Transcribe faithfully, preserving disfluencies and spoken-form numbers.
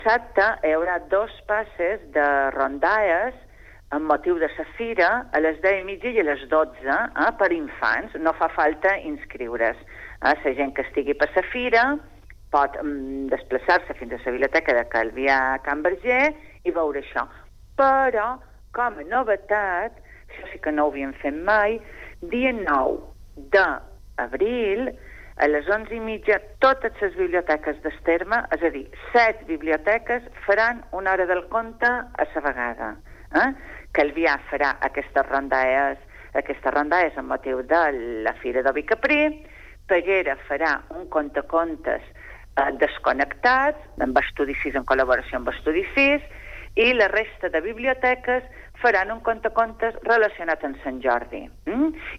Dissabte hi haurà dos passes de rondalles amb motiu de sa fira a les deu i mitja i a les dotze, eh, per infants. No fa falta inscriure's. Eh? La gent que estigui per sa fira pot mm, desplaçar-se fins a la biblioteca de Calvià a Can Verger i veure això. Però, com a novetat, això sí que no ho havíem fet mai, dia nou d'abril, a les onze i mitja, totes les biblioteques d'Esterma, és a dir, set biblioteques, faran una hora del conte a la vegada. Eh? Calvià farà aquestes rondalles, aquestes rondalles amb motiu de la Fira d'Ovi Caprí, Peguera farà un contacontes eh, desconnectats, amb Estudi sis, en col·laboració amb Estudi sis, i la resta de biblioteques faran un contacontes relacionat amb Sant Jordi. Mm?